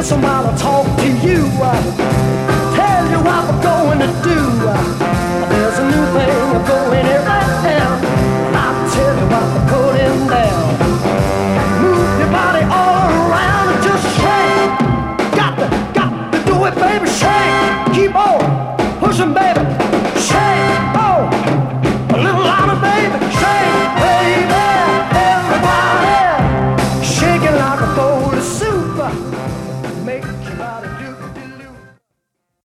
somebody talk to you. Tell you what we're going to do.